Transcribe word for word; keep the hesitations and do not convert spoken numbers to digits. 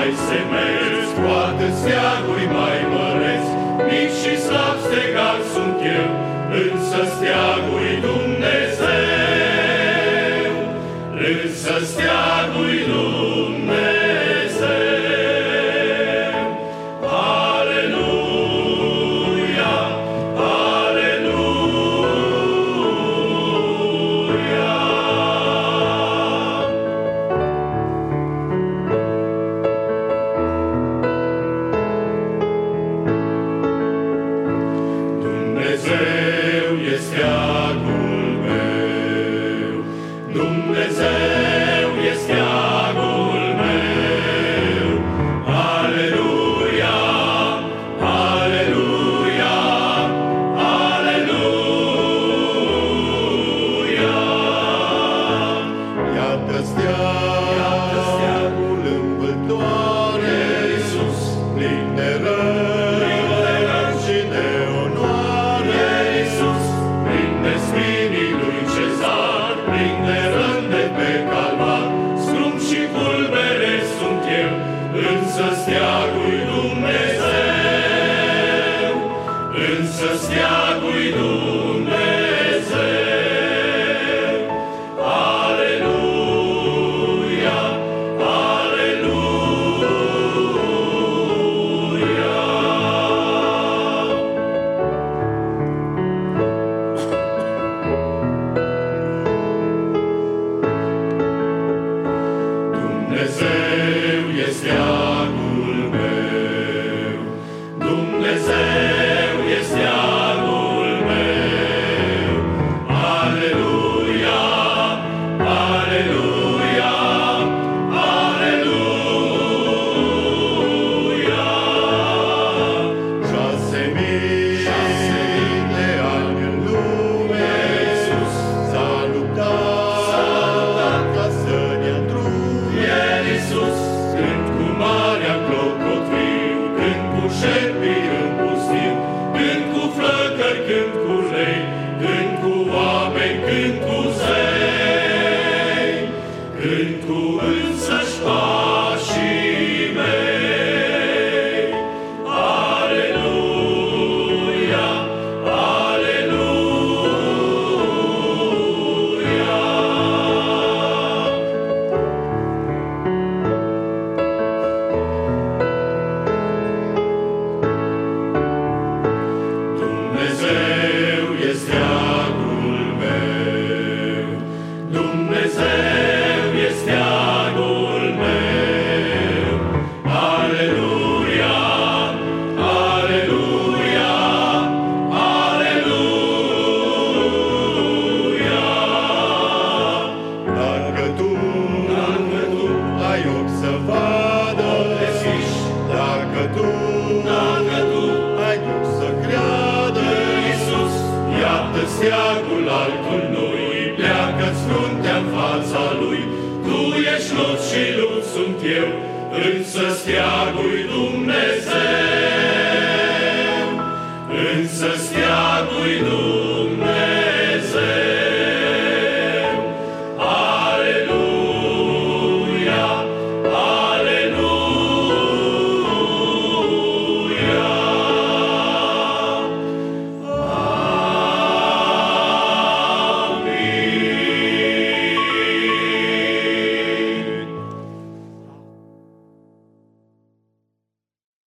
mai semeți, cu atât steaguri mai măreți, mic și slab stegar sunt eu, însă steaguri Dumnezeu, însă steaguri Dumnezeu. Aleluia, aleluia. Dumnezeu este steagul meu, Dumnezeu este steagul meu. Aleluia, aleluia, aleluia. Iată steagul învâltoare, Iisus, plin de rău și de onoare. Iisus, plin de spinii lui Cezar, plin de răni de pe calvar, scrum și pulbere sunt eu, însă steagul Dumnezeu, însă steagul Dumnezeu. Aleluia, aleluia. Dumnezeu este steagul meu, Dumnezeu este steagul meu. Aleluia, aleluia, aleluia. Șase mii de ani în lume, Iisus, s-a luptat ca să ne întruie. El Iisus, cânt cu marea clopotriu, cânt cu șerpii în pustiu, cânt cu flăcări, cânt cu lei, cânt cu oameni, cânt cu zei, cânt cu însăși pașii mei. Aleluia, aleluia. Dumnezeu este steagul meu, Dumnezeu este steagul meu. Aleluia, aleluia, aleluia. Dacă tu Dacă tu ai ochi să vadă, deschiși, dacă tu dacă tu, ai duh să creadă, Iisus, iată steagul altul lui, pleacă-ți fruntea-n fața lui. Tu ești lut și lut sunt eu, însă steagul Dumnezeu.